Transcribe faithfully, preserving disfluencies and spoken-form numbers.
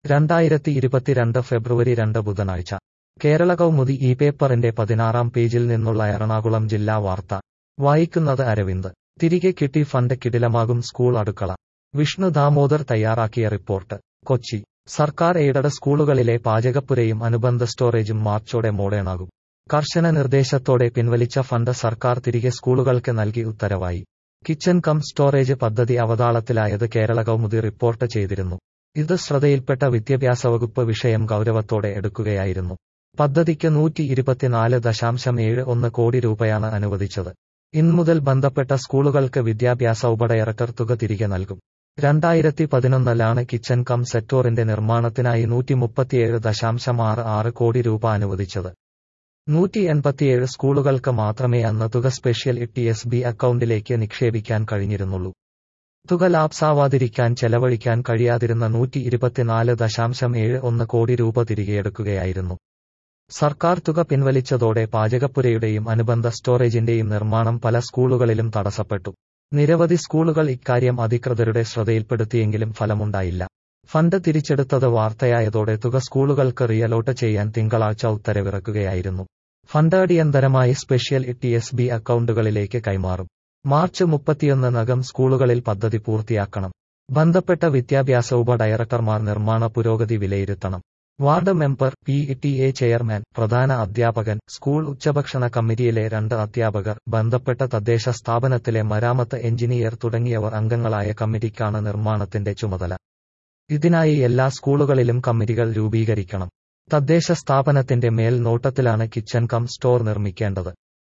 രണ്ടായിരത്തി ഇരുപത്തിരണ്ട് ഫെബ്രുവരി രണ്ട് ബുധനാഴ്ച കേരള കൗമുദി ഈ പേപ്പറിന്റെ പതിനാറാം പേജിൽ നിന്നുള്ള എറണാകുളം ജില്ലാ വാർത്ത വായിക്കുന്നത് അരവിന്ദ്. തിരികെ കിട്ടി ഫണ്ട് കിടിലമാകും സ്കൂൾ അടുക്കള. വിഷ്ണു ദാമോദർ തയ്യാറാക്കിയ റിപ്പോർട്ട്. കൊച്ചി. സർക്കാർ എയ്ഡഡ് സ്കൂളുകളിലെ പാചകപ്പുരയും അനുബന്ധ സ്റ്റോറേജും മാർച്ചോടെ മോഡേണാകും. കർശന നിർദ്ദേശത്തോടെ പിൻവലിച്ച ഫണ്ട് സർക്കാർ തിരികെ സ്കൂളുകൾക്ക് നൽകി ഉത്തരവായി. കിച്ചൺ കം സ്റ്റോറേജ് പദ്ധതി അവതാളത്തിലായത് കേരള കൗമുദി റിപ്പോർട്ട് ചെയ്തിരുന്നു. ഇത് ശ്രദ്ധയിൽപ്പെട്ട വിദ്യാഭ്യാസ വകുപ്പ് വിഷയം ഗൗരവത്തോടെ എടുക്കുകയായിരുന്നു. പദ്ധതിക്ക് നൂറ്റി ഇരുപത്തിനാല് ദശാംശം ഏഴ് ഒന്ന് കോടി രൂപയാണ് അനുവദിച്ചത്. ഇന്നുമുതൽ ബന്ധപ്പെട്ട സ്കൂളുകൾക്ക് വിദ്യാഭ്യാസ ഉപഡയറക്ടർ തുക തിരികെ നൽകും. രണ്ടായിരത്തി പതിനൊന്നിലാണ് കിച്ചൺ കം സെക്ടോറിന്റെ നിർമ്മാണത്തിനായി നൂറ്റി മുപ്പത്തിയേഴ് ദശാംശം ആറ് ആറ് കോടി രൂപ അനുവദിച്ചത്. നൂറ്റി എൺപത്തിയേഴ് സ്കൂളുകൾക്ക് മാത്രമേ അന്ന് തുക സ്പെഷ്യൽ ടി എസ് ബി അക്കൗണ്ടിലേക്ക് നിക്ഷേപിക്കാൻ കഴിഞ്ഞിരുന്നുള്ളൂ. തുക ലാപ്സാവാതിരിക്കാൻ ചെലവഴിക്കാൻ കഴിയാതിരുന്ന നൂറ്റി ഇരുപത്തിനാല് ദശാംശം ഏഴ് ഒന്ന് കോടി രൂപ തിരികെയെടുക്കുകയായിരുന്നു. സർക്കാർ തുക പിൻവലിച്ചതോടെ പാചകപ്പുരയുടെയും അനുബന്ധ സ്റ്റോറേജിന്റെയും നിർമ്മാണം പല സ്കൂളുകളിലും തടസ്സപ്പെട്ടു. നിരവധി സ്കൂളുകൾ ഇക്കാര്യം അധികൃതരുടെ ശ്രദ്ധയിൽപ്പെടുത്തിയെങ്കിലും ഫലമുണ്ടായില്ല. ഫണ്ട് തിരിച്ചെടുത്തത് വാർത്തയായതോടെ തുക സ്കൂളുകൾക്ക് റിയലോട്ട് ചെയ്യാൻ തിങ്കളാഴ്ച ഉത്തരവിറക്കുകയായിരുന്നു. ഫണ്ട് അടിയന്തരമായി സ്പെഷ്യൽ ടി എസ് ബി അക്കൗണ്ടുകളിലേക്ക് കൈമാറും. മാർച്ച് മുപ്പത്തിയൊന്നിനകം സ്കൂളുകളിൽ പദ്ധതി പൂർത്തിയാക്കണം. ബന്ധപ്പെട്ട വിദ്യാഭ്യാസ ഉപ ഡയറക്ടർമാർ നിർമ്മാണ പുരോഗതി വിലയിരുത്തണം. Ward member, P T A chairman, പ്രധാന അധ്യാപകൻ, സ്കൂൾ ഉച്ചഭക്ഷണ കമ്മിറ്റിയിലെ രണ്ട് അധ്യാപകർ, ബന്ധപ്പെട്ട തദ്ദേശ സ്ഥാപനത്തിലെ മരാമത്ത് എഞ്ചിനീയർ തുടങ്ങിയവർ അംഗങ്ങളായ കമ്മിറ്റിക്കാണ് നിർമ്മാണത്തിന്റെ ചുമതല. ഇതിനായി എല്ലാ സ്കൂളുകളിലും കമ്മിറ്റികൾ രൂപീകരിക്കണം. തദ്ദേശ സ്ഥാപനത്തിന്റെ മേൽ നോട്ടത്തിലാണ് കിച്ചൺ കം സ്റ്റോർ നിർമ്മിക്കേണ്ടത്.